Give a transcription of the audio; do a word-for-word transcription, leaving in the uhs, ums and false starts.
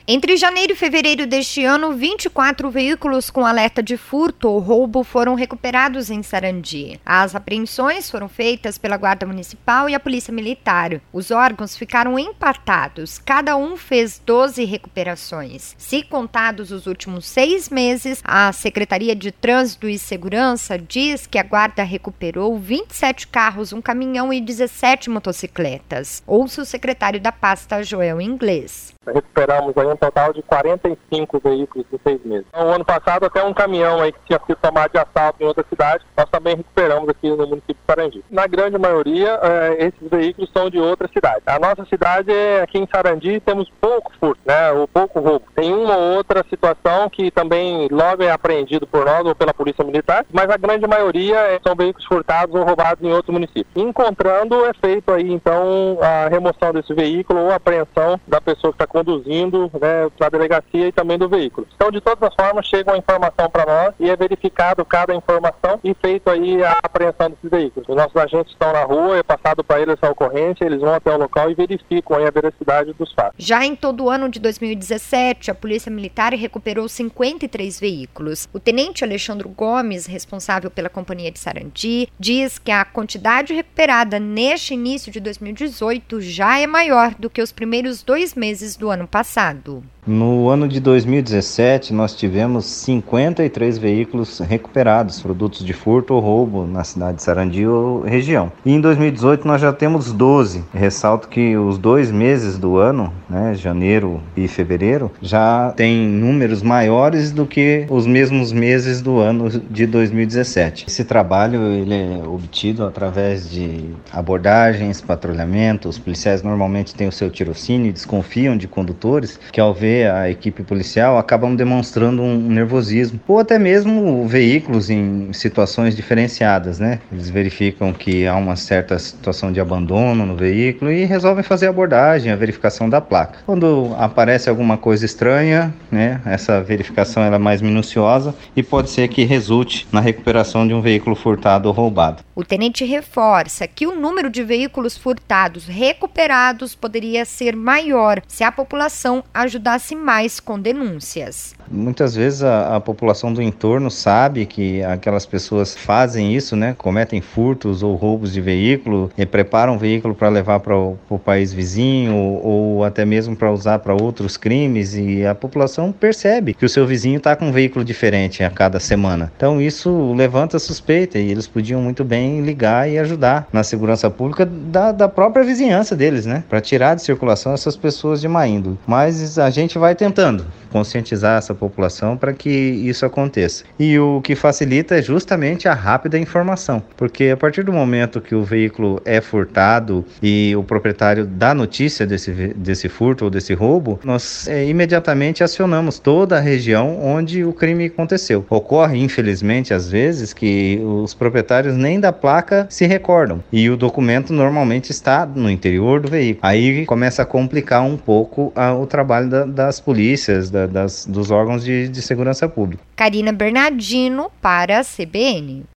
Entre janeiro e fevereiro deste ano, vinte e quatro veículos com alerta de furto ou roubo foram recuperados em Sarandi. As apreensões foram feitas pela Guarda Municipal e a Polícia Militar. Os órgãos ficaram empatados, cada um fez doze recuperações. Se contados os últimos seis meses, a Secretaria de Trânsito e Segurança diz que a Guarda recuperou vinte e sete carros, um caminhão e dezessete motocicletas. Ouça o secretário da pasta, Joel Inglês. Recuperamos aí um total de quarenta e cinco veículos em seis meses. No ano passado, até um caminhão aí que tinha sido tomado de assalto em outra cidade, nós também recuperamos aqui no município de Sarandi. Na grande maioria, eh, esses veículos são de outra cidade. A nossa cidade, aqui em Sarandi, temos pouco furto, né, ou pouco roubo. Tem uma ou outra situação que também logo é apreendido por nós ou pela Polícia Militar, mas a grande maioria são veículos furtados ou roubados em outro município. Encontrando, é feito aí, então, a remoção desse veículo ou a apreensão da pessoa que está conduzindo, né, para a delegacia e também do veículo. Então, de todas as formas, chega uma informação para nós e é verificado cada informação e feito aí a apreensão desses veículos. Os nossos agentes estão na rua, é passado para eles essa ocorrência, eles vão até o local e verificam aí a veracidade dos fatos. Já em todo o ano de dois mil e dezessete, a Polícia Militar recuperou cinquenta e três veículos. O tenente Alexandre Gomes, responsável pela Companhia de Sarandi, diz que a quantidade recuperada neste início de dois mil e dezoito já é maior do que os primeiros dois meses do do ano passado. No ano de dois mil e dezessete, nós tivemos cinquenta e três veículos recuperados, produtos de furto ou roubo na cidade de Sarandi ou região. E em dois mil e dezoito nós já temos doze. Ressalto que os dois meses do ano, né, janeiro e fevereiro, já tem números maiores do que os mesmos meses do ano de dois mil e dezessete. Esse trabalho ele é obtido através de abordagens, patrulhamento. Os policiais normalmente têm o seu tirocínio e desconfiam de condutores que, ao ver a equipe policial, acabam demonstrando um nervosismo, ou até mesmo veículos em situações diferenciadas, né? Eles verificam que há uma certa situação de abandono no veículo e resolvem fazer a abordagem, a verificação da placa. Quando aparece alguma coisa estranha, né, essa verificação ela é mais minuciosa e pode ser que resulte na recuperação de um veículo furtado ou roubado. O tenente reforça que o número de veículos furtados recuperados poderia ser maior se a população ajudasse mais com denúncias. Muitas vezes a, a população do entorno sabe que aquelas pessoas fazem isso, né? Cometem furtos ou roubos de veículo e preparam o veículo para levar para o país vizinho ou, ou até mesmo para usar para outros crimes, e a população percebe que o seu vizinho está com um veículo diferente a cada semana. Então isso levanta suspeita e eles podiam muito bem ligar e ajudar na segurança pública da, da própria vizinhança deles, né? Para tirar de circulação essas pessoas de má índole. Mas a gente vai tentando conscientizar essa população para que isso aconteça. E o que facilita é justamente a rápida informação, porque a partir do momento que o veículo é furtado e o proprietário dá notícia desse, desse furto ou desse roubo, nós é, imediatamente acionamos toda a região onde o crime aconteceu. Ocorre, infelizmente, às vezes, que os proprietários nem da placa se recordam e o documento normalmente está no interior do veículo. Aí começa a complicar um pouco a, o trabalho da, das polícias, da, das, dos órgãos de, de segurança pública. Karina Bernardino para a C B N.